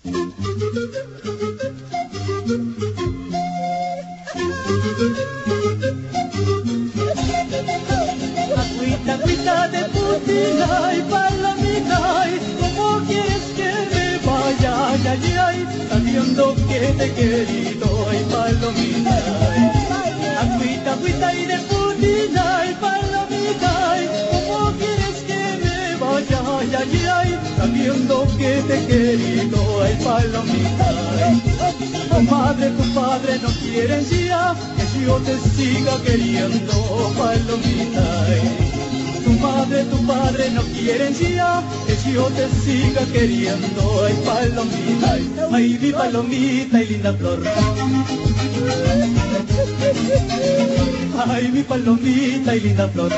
Agüita, agüita de putina y palomita, ¿cómo quieres que me vaya? Ay, ay, ay, sabiendo que te he querido, ay, palomita. Agüita, agüita y de putina y palomita, ¿cómo quieres que me vaya? Ay, ay, ay, sabiendo que te he querido, ay, palomita. Tu madre, tu padre no quieren ya que yo te siga queriendo, palomita. Tu madre, tu padre no quieren ya que yo te siga queriendo, ay, palomita. Ay, mi palomita y linda flor. Ay, mi palomita y linda flor.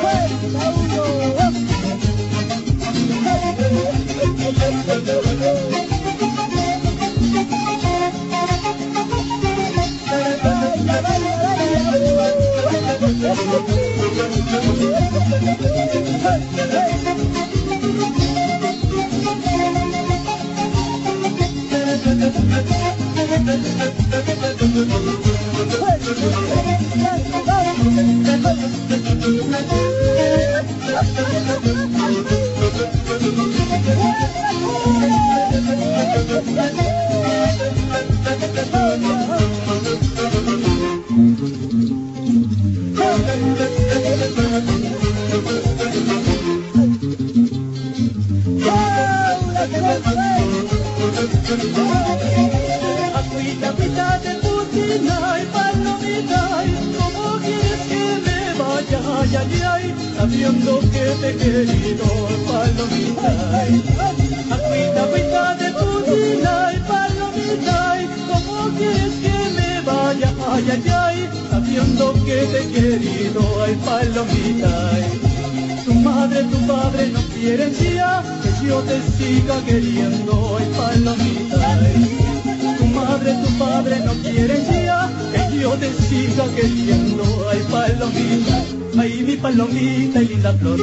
Agüita, agüita de putina y palomita, ¿cómo quieres que me vaya? Ay, ay, ay, sabiendo que te he querido, palomita. Agüita, agüita de putina y palomita, ¿cómo quieres que me vaya? Ay, ay, ay, sabiendo que te he querido, ay, palomita. Tu madre, tu padre no quieren ya que yo te siga queriendo, ay, palomita. Tu madre, tu padre no quieren ya que yo te siga queriendo, ay, palomita. Ay, mi palomita y linda flor.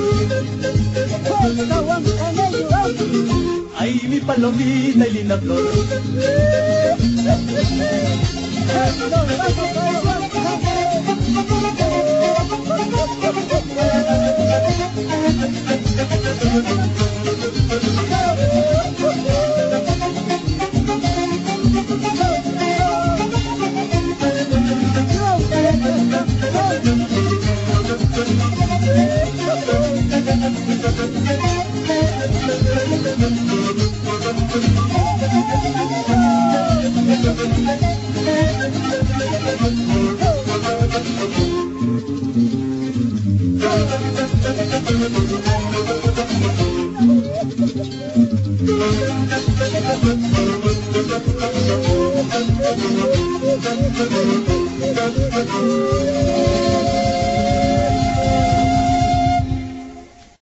Ay, mi palomita y linda flor.